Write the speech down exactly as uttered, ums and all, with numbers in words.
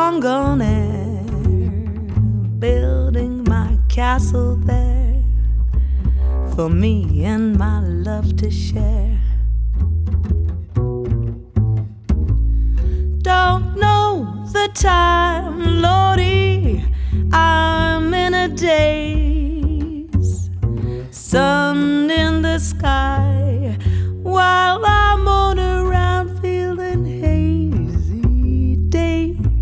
long gone air, building my castle there for me and my love to share. Don't know the time, Lordy, I'm in a daze. Sun in the sky,